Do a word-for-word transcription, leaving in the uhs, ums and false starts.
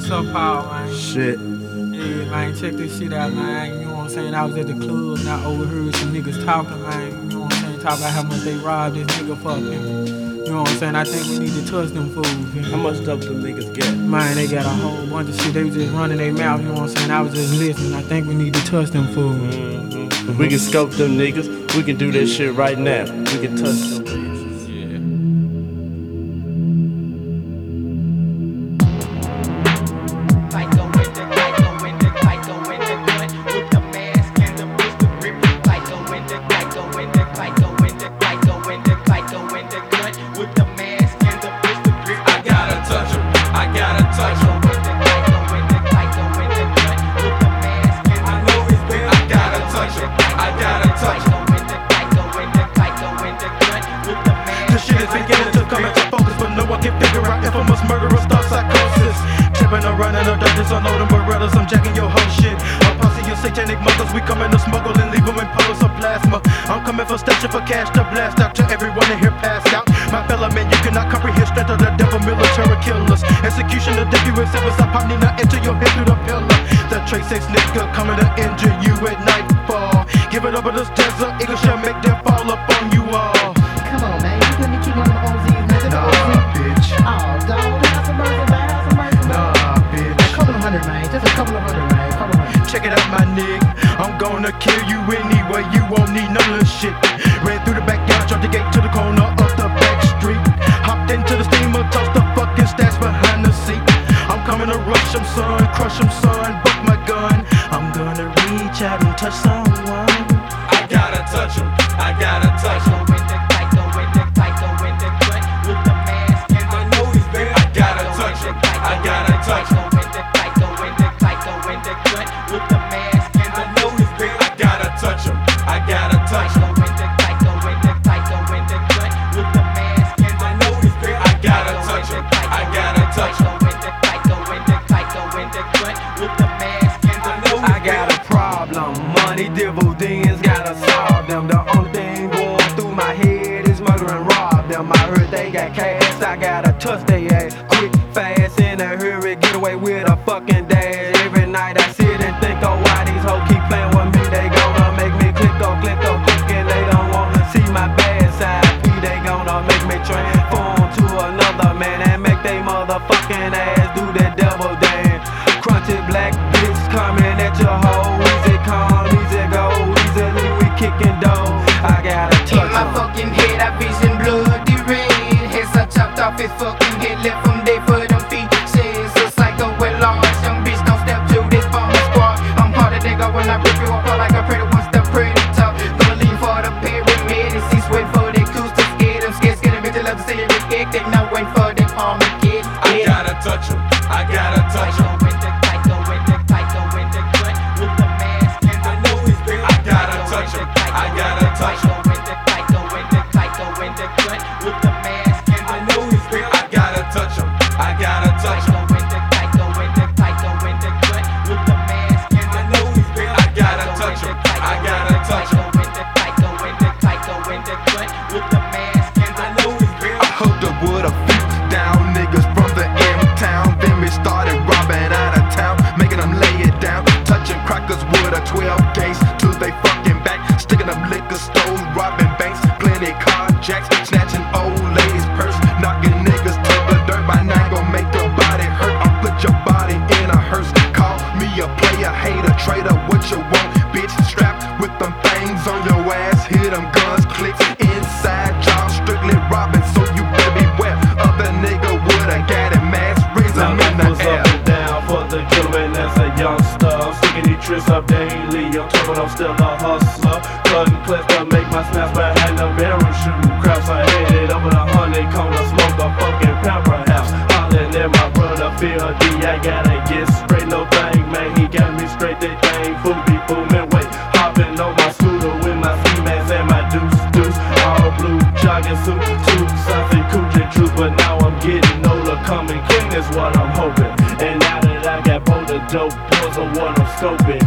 What's up, Paul, man? Shit. Yeah, man, check this shit out, man. You know what I'm saying? I was at the club and I overheard some niggas talking, man. You know what I'm saying? Talk about how much they robbed this nigga fucking. You know what I'm saying? I think we need to touch them fools. Man. How much stuff them niggas get? Man, they got a whole bunch of shit. They was just running their mouth, you know what I'm saying? I was just listening. I think we need to touch them fools. Mm-hmm. We can scope them niggas. We can do this shit right now. We can touch them niggas. Running the dungeons, unloading Berettas, I'm jacking your whole shit. I'm posse your satanic mothers, we coming to smuggle and leave them in puddles of plasma. I'm coming for station for cash to blast out to everyone in here passed out. My fellow man, you cannot comprehend strength of the devil, military killers. Execution of deputy service, I pop Nina into your head through the pillar. The Trace X nigga coming to injure you at nightfall. Give it up in this desert, Eagle shall make them fall up on you all. Come on, man, you couldn't keep on them O Zs, man. Nah, bitch. Oh, dog, have some mercy, man, have some mercy, man. Hundred, man. Just a couple of hundred, man. Couple of hundred. Check it out, my nigga. I'm gonna kill you anyway. You won't need none of this shit. Ran through the backyard, dropped the gate to the corner of the back street. Hopped into the steamer, tossed the fucking stats behind the seat. I'm coming to rush him, son, crush him, son. Buck my gun. I'm gonna reach out and touch someone. I gotta touch him. I gotta touch him. I know he's bad. I gotta touch him. I gotta touch him. Devil demons gotta solve them. The only thing going through my head is murder and rob them. I heard they got cash, I gotta touch they ass. Quick, fast, in a hurry, get away with a fucking dash. Every night I sit and think, oh, why these hoes keep playing with me? They gonna make me click, oh, click, oh, click, and they don't wanna see my bad side. P, they gonna make me transform to another man and make they motherfucking ass do that devil dance. Crunchy black bitch coming at your hoe. Easy come, easy go, easily we kicking dough. I gotta touch in my em. fucking head, I vision bloody red. Heads I chopped off his fucking head, left from there for them feet. Says a psycho with large young bitch, don't step to this bomber squad. I'm harder nigga when I rip you apart like a predator once the predator. Gonna leave for the pyramid and see sweat for the coos to scare them. Scared, scared them bitch, love to see it kick. They not wait for the army kid. I gotta touch him. I gotta touch him. twelve days till they fucking back. Sticking up liquor stores, robbing banks, plenty carjacks, snatching old ladies' purse, knocking niggas to the dirt. By night gon' make the body hurt. I'll put your body in a hearse. Call me a player, hater, traitor, what you want, bitch. Strapped with them things on your ass, hear them guns clicks inside y'all, strictly robbing, so you better beware. Other nigga woulda got it, mass raise them in the air. Up and down for the killer, and that's a youngster. I'm sticking these tricks up daily. I'm talking, I'm still a hustler. Cutting clips to make my snaps behind the barrel. Shooting craps, I hit it over the honey cone. Smoke a fucking pamper house. Hollering at my brother, feel D. I gotta get straight, no thing, man. He got me straight, that thing. Fool be booming, wait. Hopping on my scooter with my ski mask and my deuce, deuce. All blue jogging suit, two something coochie truth. But now I'm getting older, coming clean is what I'm hoping. And now that I got both the dope pills of what I'm scoping.